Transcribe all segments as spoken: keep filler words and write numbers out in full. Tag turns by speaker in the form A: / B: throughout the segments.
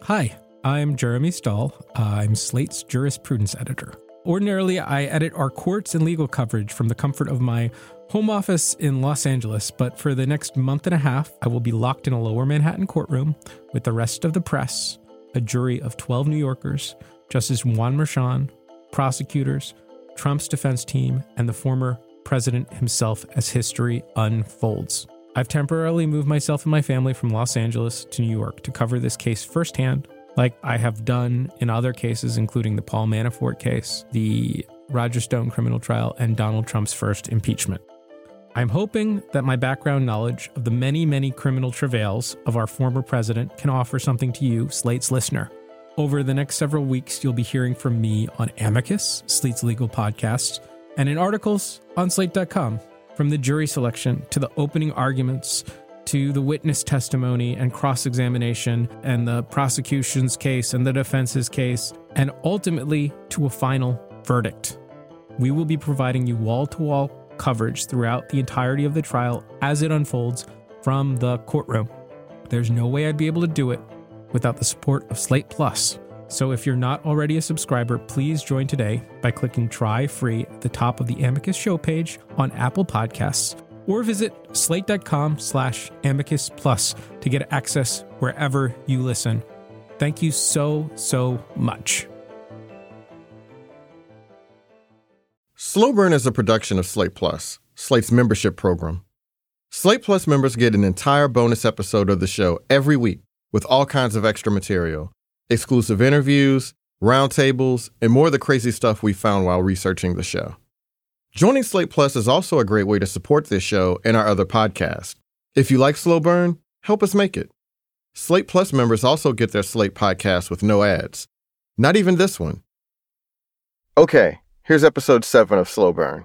A: Hi, I'm Jeremy Stahl. I'm Slate's jurisprudence editor. Ordinarily, I edit our courts and legal coverage from the comfort of my home office in Los Angeles, but for the next month and a half, I will be locked in a lower Manhattan courtroom with the rest of the press, a jury of twelve New Yorkers, Justice Juan Merchan, prosecutors, Trump's defense team, and the former president himself as history unfolds. I've temporarily moved myself and my family from Los Angeles to New York to cover this case firsthand, like I have done in other cases, including the Paul Manafort case, the Roger Stone criminal trial, and Donald Trump's first impeachment. I'm hoping that my background knowledge of the many, many criminal travails of our former president can offer something to you, Slate's listener. Over the next several weeks, you'll be hearing from me on Amicus, Slate's legal podcast, and in articles on slate dot com, from the jury selection to the opening arguments to the witness testimony and cross-examination and the prosecution's case and the defense's case, and ultimately to a final verdict. We will be providing you wall-to-wall coverage throughout the entirety of the trial as it unfolds from the courtroom. There's no way I'd be able to do it without the support of Slate Plus. So if you're not already a subscriber, please join today by clicking try free at the top of the Amicus show page on Apple Podcasts, or visit slate.com slash amicus plus to get access wherever you listen. Thank you so, so much.
B: Slow Burn is a production of Slate Plus, Slate's membership program. Slate Plus members get an entire bonus episode of the show every week with all kinds of extra material, exclusive interviews, roundtables, and more of the crazy stuff we found while researching the show. Joining Slate Plus is also a great way to support this show and our other podcasts. If you like Slow Burn, help us make it. Slate Plus members also get their Slate podcast with no ads. Not even this one. Okay, here's episode seven of Slow Burn.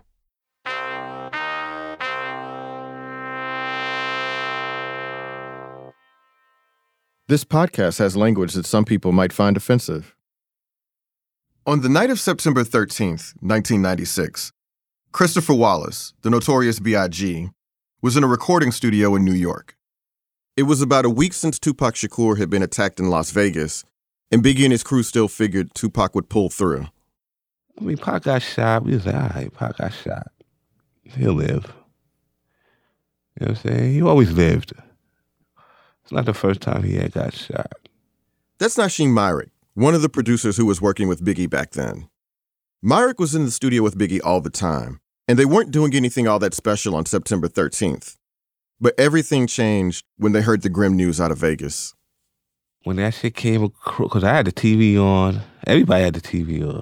B: This podcast has language that some people might find offensive. On the night of September thirteenth, nineteen ninety-six, Christopher Wallace, the notorious B I G, was in a recording studio in New York. It was about a week since Tupac Shakur had been attacked in Las Vegas, and Biggie and his crew still figured Tupac would pull through.
C: I mean, Pac got shot. We was like, all right, Pac got shot. He'll live. You know what I'm saying? He always lived. It's not the first time he had got shot.
B: That's Nasheem Myrick, one of the producers who was working with Biggie back then. Myrick was in the studio with Biggie all the time, and they weren't doing anything all that special on September thirteenth. But everything changed when they heard the grim news out of Vegas.
C: When that shit came across, because I had the T V on, everybody had the T V on.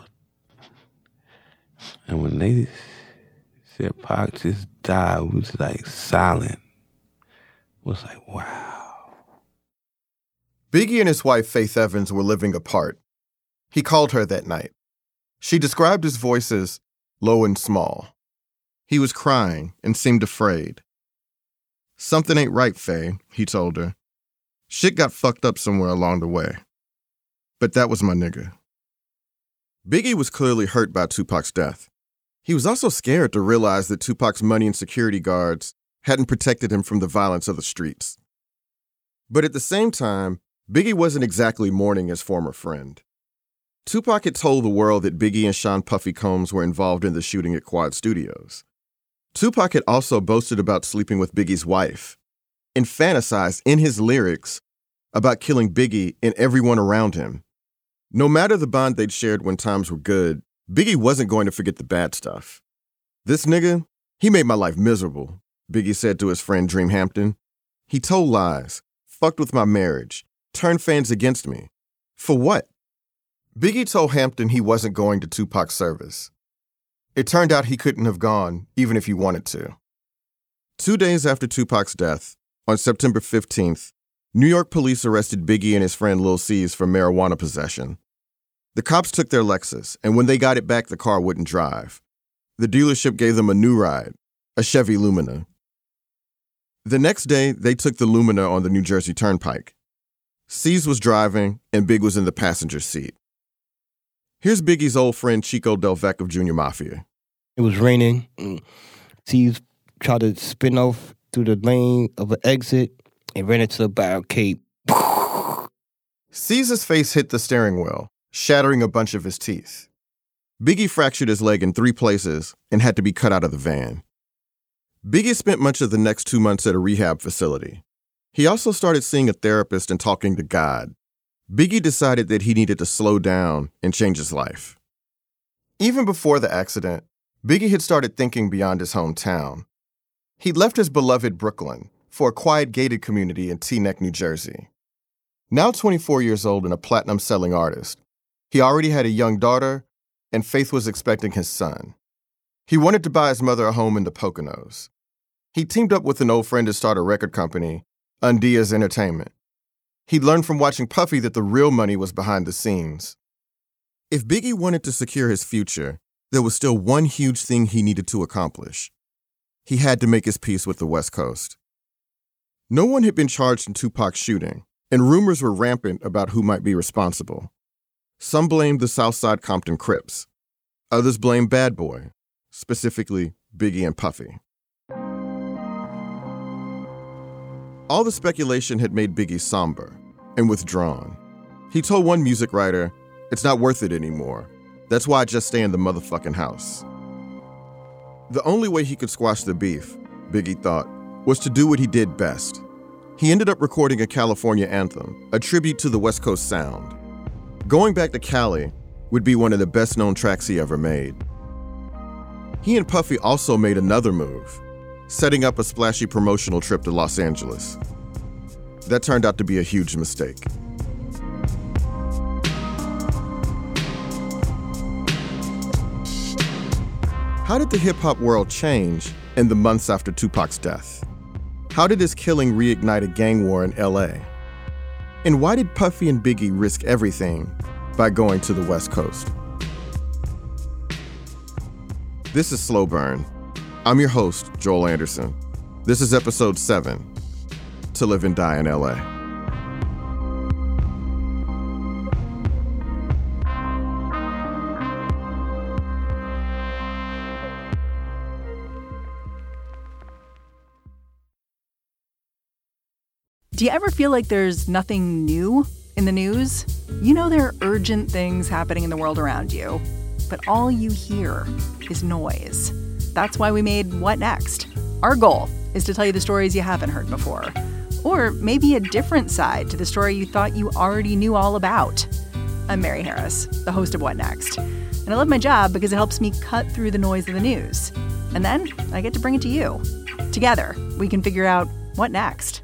C: And when they said Pac just died, we was like silent. It was like, wow.
B: Biggie and his wife, Faith Evans, were living apart. He called her that night. She described his voice as low and small. He was crying and seemed afraid. Something ain't right, Faye, he told her. Shit got fucked up somewhere along the way. But that was my nigga. Biggie was clearly hurt by Tupac's death. He was also scared to realize that Tupac's money and security guards hadn't protected him from the violence of the streets. But at the same time, Biggie wasn't exactly mourning his former friend. Tupac had told the world that Biggie and Sean Puffy Combs were involved in the shooting at Quad Studios. Tupac had also boasted about sleeping with Biggie's wife and fantasized in his lyrics about killing Biggie and everyone around him. No matter the bond they'd shared when times were good, Biggie wasn't going to forget the bad stuff. This nigga, he made my life miserable, Biggie said to his friend Dream Hampton. He told lies, fucked with my marriage, turned fans against me. For what? Biggie told Hampton he wasn't going to Tupac's service. It turned out he couldn't have gone, even if he wanted to. Two days after Tupac's death, on September fifteenth, New York police arrested Biggie and his friend Lil Cease for marijuana possession. The cops took their Lexus, and when they got it back, the car wouldn't drive. The dealership gave them a new ride, a Chevy Lumina. The next day, they took the Lumina on the New Jersey Turnpike. Cease was driving, and Big was in the passenger seat. Here's Biggie's old friend Chico Del Vec of Junior Mafia.
D: It was raining. Cease tried to spin off through the lane of an exit and ran into the barricade.
B: Caesar's face hit the steering wheel, shattering a bunch of his teeth. Biggie fractured his leg in three places and had to be cut out of the van. Biggie spent much of the next two months at a rehab facility. He also started seeing a therapist and talking to God. Biggie decided that he needed to slow down and change his life. Even before the accident, Biggie had started thinking beyond his hometown. He'd left his beloved Brooklyn for a quiet gated community in Teaneck, New Jersey. Now twenty-four years old and a platinum-selling artist, he already had a young daughter, and Faith was expecting his son. He wanted to buy his mother a home in the Poconos. He teamed up with an old friend to start a record company, Undia's Entertainment. He'd learned from watching Puffy that the real money was behind the scenes. If Biggie wanted to secure his future, there was still one huge thing he needed to accomplish. He had to make his peace with the West Coast. No one had been charged in Tupac's shooting, and rumors were rampant about who might be responsible. Some blamed the Southside Compton Crips. Others blamed Bad Boy, specifically Biggie and Puffy. All the speculation had made Biggie somber and withdrawn. He told one music writer, "It's not worth it anymore. That's why I just stay in the motherfucking house." The only way he could squash the beef, Biggie thought, was to do what he did best. He ended up recording a California anthem, a tribute to the West Coast sound. Going Back to Cali would be one of the best-known tracks he ever made. He and Puffy also made another move, setting up a splashy promotional trip to Los Angeles. That turned out to be a huge mistake. How did the hip-hop world change in the months after Tupac's death? How did his killing reignite a gang war in L A? And why did Puffy and Biggie risk everything by going to the West Coast? This is Slow Burn. I'm your host, Joel Anderson. This is episode seven, To Live and Die in L A.
E: Do you ever feel like there's nothing new in the news? You know there are urgent things happening in the world around you, but all you hear is noise. That's why we made What Next? Our goal is to tell you the stories you haven't heard before, or maybe a different side to the story you thought you already knew all about. I'm Mary Harris, the host of What Next, and I love my job because it helps me cut through the noise of the news. And then I get to bring it to you. Together, we can figure out what next.